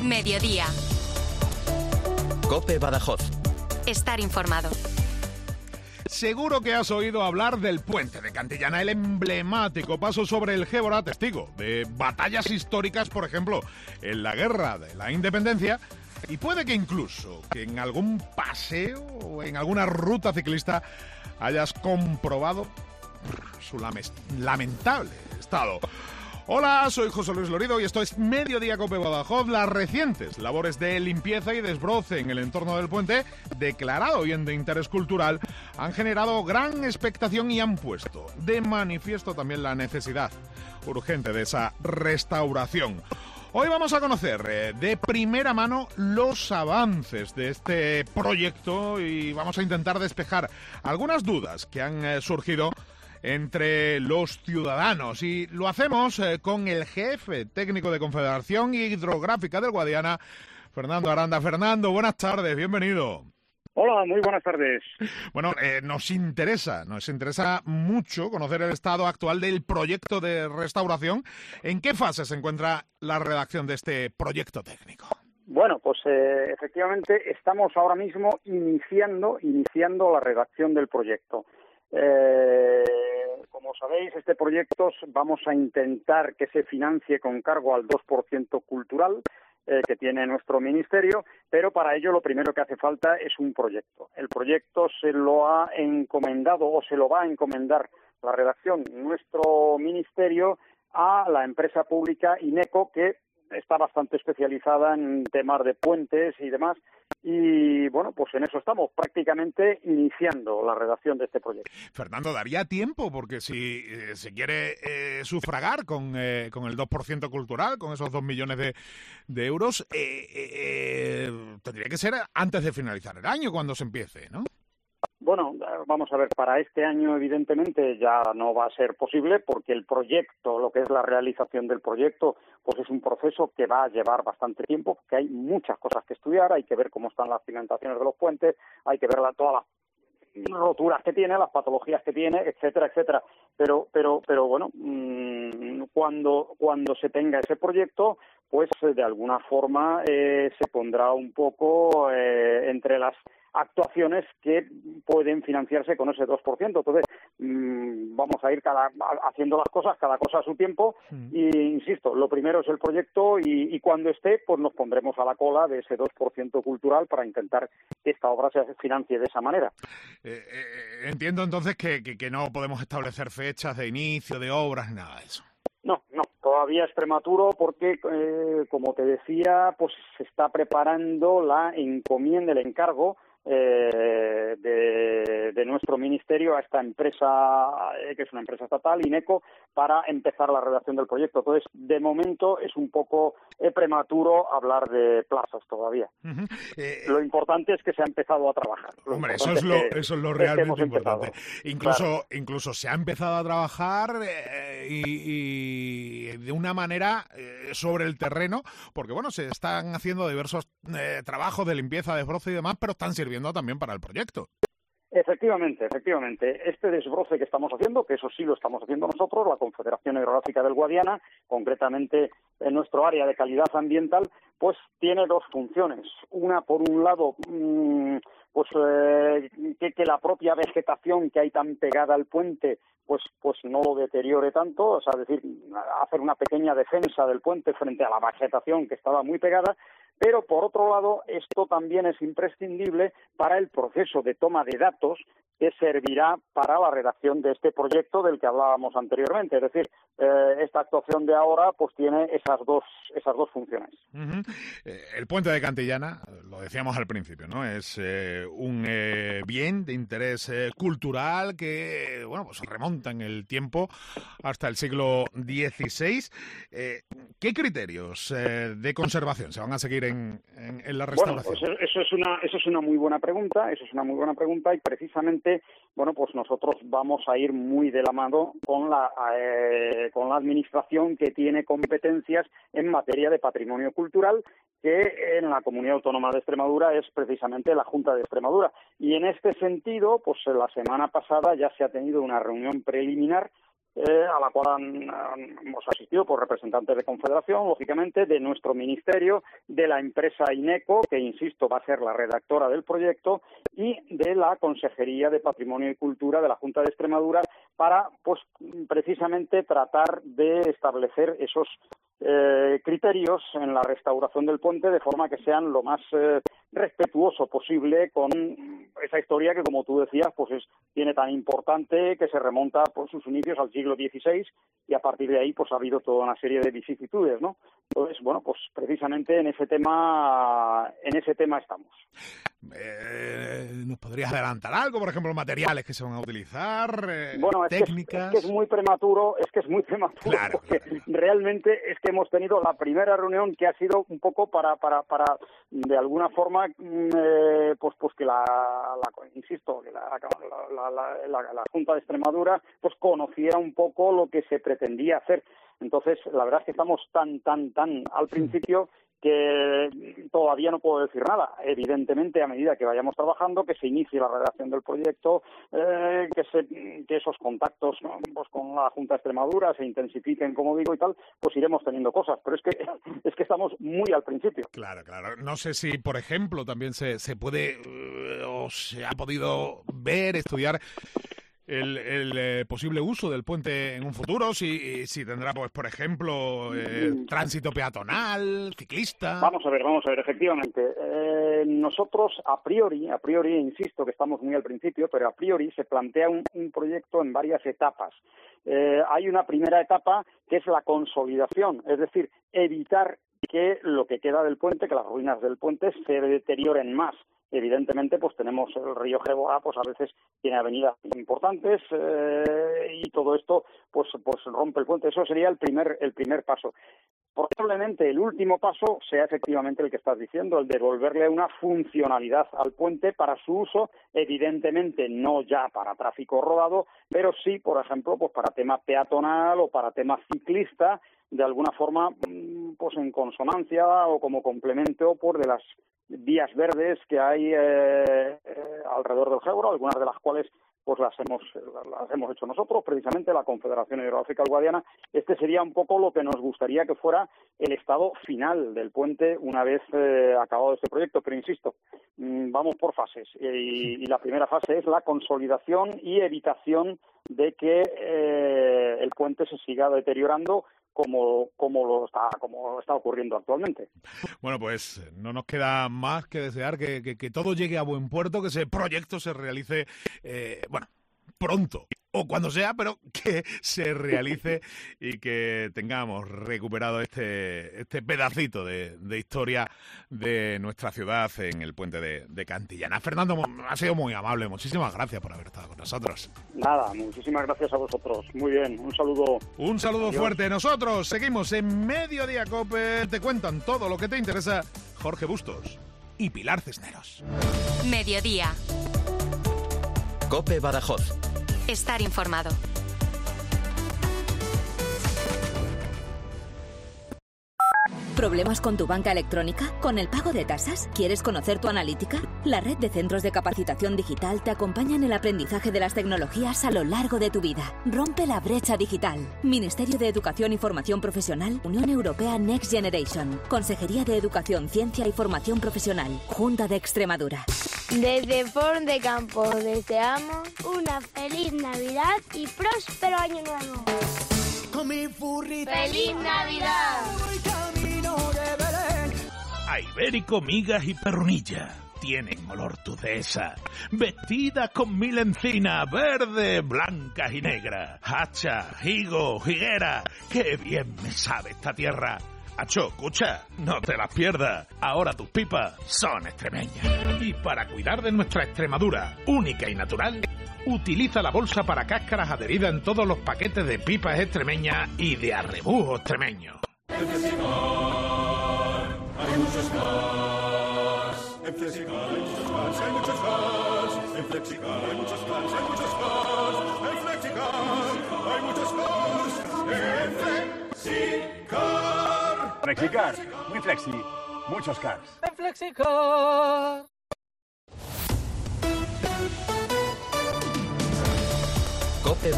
Mediodía. COPE Badajoz. Estar informado. Seguro que has oído hablar del Puente de Cantillana, el emblemático paso sobre el Gébora, testigo de batallas históricas, por ejemplo, en la Guerra de la Independencia, y puede que incluso que en algún paseo o en alguna ruta ciclista hayas comprobado su lamentable estado. Hola, soy José Luis Lorido y esto es Mediodía COPE Badajoz. Las recientes labores de limpieza y desbroce en el entorno del puente, declarado bien de interés cultural, han generado gran expectación y han puesto de manifiesto también la necesidad urgente de esa restauración. Hoy vamos a conocer de primera mano los avances de este proyecto y vamos a intentar despejar algunas dudas que han surgido entre los ciudadanos, y lo hacemos con el jefe técnico de Confederación Hidrográfica del Guadiana, Fernando Aranda. Fernando, buenas tardes, bienvenido. Hola, muy buenas tardes. Bueno, nos interesa mucho conocer el estado actual del proyecto de restauración. ¿En qué fase se encuentra la redacción de este proyecto técnico? Bueno, pues efectivamente estamos ahora mismo iniciando la redacción del proyecto. Como sabéis, este proyecto vamos a intentar que se financie con cargo al 2% cultural que tiene nuestro ministerio, pero para ello lo primero que hace falta es un proyecto. El proyecto se lo ha encomendado o se lo va a encomendar la redacción nuestro ministerio a la empresa pública INECO, que está bastante especializada en temas de puentes y demás, y bueno, pues en eso estamos, prácticamente iniciando la redacción de este proyecto. Fernando, ¿daría tiempo? Porque si se quiere sufragar con el 2% cultural, con esos 2 millones de euros, tendría que ser antes de finalizar el año cuando se empiece, ¿no? Bueno, vamos a ver, para este año evidentemente ya no va a ser posible porque el proyecto, lo que es la realización del proyecto, pues es un proceso que va a llevar bastante tiempo, que hay muchas cosas que estudiar, hay que ver cómo están las cimentaciones de los puentes, hay que ver todas las roturas que tiene, las patologías que tiene, etcétera, etcétera. Pero bueno, cuando se tenga ese proyecto, pues de alguna forma se pondrá un poco entre las actuaciones que pueden financiarse con ese 2%. Entonces, vamos a ir haciendo las cosas, cada cosa a su tiempo, y insisto, lo primero es el proyecto y cuando esté, pues nos pondremos a la cola de ese 2% cultural para intentar que esta obra se financie de esa manera. Entiendo entonces que no podemos establecer fechas de inicio de obras, nada de eso. No, todavía es prematuro porque, como te decía, pues se está preparando la encomienda, el encargo de nuestro ministerio a esta empresa, que es una empresa estatal, INECO, para empezar la redacción del proyecto. Entonces, de momento es un poco prematuro hablar de plazos todavía. Lo importante es que se ha empezado a trabajar. Hombre, eso es lo realmente importante. Incluso se ha empezado a trabajar y de una manera sobre el terreno, porque bueno, se están haciendo diversos trabajos de limpieza, desbroce y demás, pero están sirviendo también para el proyecto. Efectivamente. Este desbroce que estamos haciendo, que eso sí lo estamos haciendo nosotros, la Confederación Hidrográfica del Guadiana, concretamente en nuestro área de calidad ambiental, pues tiene dos funciones. Una, por un lado, que la propia vegetación que hay tan pegada al puente pues no lo deteriore tanto, o sea, es decir, hacer una pequeña defensa del puente frente a la vegetación que estaba muy pegada, pero por otro lado esto también es imprescindible para el proceso de toma de datos que servirá para la redacción de este proyecto del que hablábamos anteriormente. Es decir, esta actuación de ahora pues tiene esas dos funciones. El puente de Cantillana, lo decíamos al principio, ¿no? Es un bien de interés cultural que, bueno, pues remonta en el tiempo hasta el siglo XVI. ¿Qué criterios de conservación se van a seguir en la restauración? Bueno, pues eso es una muy buena pregunta. Y precisamente, bueno, pues nosotros vamos a ir muy de la mano con la administración que tiene competencias en materia de patrimonio cultural, que en la Comunidad Autónoma de Extremadura es precisamente la Junta de Extremadura. Y en este sentido, pues la semana pasada ya se ha tenido una reunión preliminar a la cual hemos asistido por representantes de Confederación, lógicamente, de nuestro ministerio, de la empresa INECO, que, insisto, va a ser la redactora del proyecto, y de la Consejería de Patrimonio y Cultura de la Junta de Extremadura, para, pues, precisamente tratar de establecer esos criterios en la restauración del puente, de forma que sean lo más respetuoso posible con esa historia que, como tú decías, pues tiene tan importante, que se remonta por sus inicios al siglo XVI, y a partir de ahí pues ha habido toda una serie de vicisitudes, ¿no? Entonces, bueno, pues precisamente en ese tema estamos. ¿Nos podrías adelantar algo? Por ejemplo, materiales que se van a utilizar, bueno, técnicas. Es que es muy prematuro, claro, porque realmente es que hemos tenido la primera reunión, que ha sido un poco para de alguna forma pues que la Junta de Extremadura pues conociera un poco lo que se pretendía hacer. Entonces, la verdad es que estamos tan al principio que todavía no puedo decir nada. Evidentemente, a medida que vayamos trabajando, que se inicie la redacción del proyecto, que esos contactos, ¿no?, pues con la Junta de Extremadura se intensifiquen, como digo, y tal, pues iremos teniendo cosas. Pero es que estamos muy al principio. Claro. No sé si, por ejemplo, también se puede o se ha podido ver, estudiar el posible uso del puente en un futuro, si tendrá, pues, por ejemplo, tránsito peatonal, ciclista. Vamos a ver, efectivamente. Nosotros, a priori, insisto que estamos muy al principio, pero a priori se plantea un proyecto en varias etapas. Hay una primera etapa que es la consolidación, es decir, evitar que lo que queda del puente, que las ruinas del puente se deterioren más. Evidentemente, pues tenemos el río Gébora, pues a veces tiene avenidas importantes y todo esto pues rompe el puente. Eso sería el primer paso. Probablemente el último paso sea efectivamente el que estás diciendo, el de devolverle una funcionalidad al puente para su uso, evidentemente no ya para tráfico rodado, pero sí, por ejemplo, pues para tema peatonal o para tema ciclista, de alguna forma, pues en consonancia o como complemento por de las vías verdes que hay alrededor del Gébora, algunas de las cuales pues las hemos hecho nosotros, precisamente la Confederación Hidrográfica del Guadiana. Este sería un poco lo que nos gustaría que fuera el estado final del puente una vez acabado este proyecto, pero insisto, vamos por fases, y la primera fase es la consolidación y evitación de que el puente se siga deteriorando como está ocurriendo actualmente. Bueno, pues no nos queda más que desear que todo llegue a buen puerto, que ese proyecto se realice, pronto, o cuando sea, pero que se realice y que tengamos recuperado este pedacito de historia de nuestra ciudad en el puente de Cantillana. Fernando, ha sido muy amable, muchísimas gracias por haber estado con nosotros. Nada, muchísimas gracias a vosotros. Muy bien, un saludo. Un saludo fuerte. Nosotros seguimos en Mediodía COPE. Te cuentan todo lo que te interesa Jorge Bustos y Pilar Cisneros. Mediodía. COPE Badajoz. Estar informado. ¿Problemas con tu banca electrónica? ¿Con el pago de tasas? ¿Quieres conocer tu analítica? La red de centros de capacitación digital te acompaña en el aprendizaje de las tecnologías a lo largo de tu vida. Rompe la brecha digital. Ministerio de Educación y Formación Profesional, Unión Europea Next Generation. Consejería de Educación, Ciencia y Formación Profesional, Junta de Extremadura. Desde Font de Campo deseamos una feliz Navidad y próspero Año Nuevo. Con mi furrita. ¡Feliz Navidad! A Ibérico, migas y perronilla. Tienen olor tudesa. Vestida con 1000 encinas, verde, blancas y negras. Hacha, higo, higuera. ¡Qué bien me sabe esta tierra! Acho, escucha, no te las pierdas. Ahora tus pipas son extremeñas. Y para cuidar de nuestra Extremadura, única y natural, utiliza la bolsa para cáscaras adherida en todos los paquetes de pipas extremeñas y de arrebujo extremeño. En Flexicar hay muchos cars. En Flexicar hay muchos cars, hay muchos cars. En Flexicar hay muchos cars, hay muchos cars. En Flexicar hay muchos cars. En Flexicar. Flexicar, muy flexi, muchos cars. En Flexicar.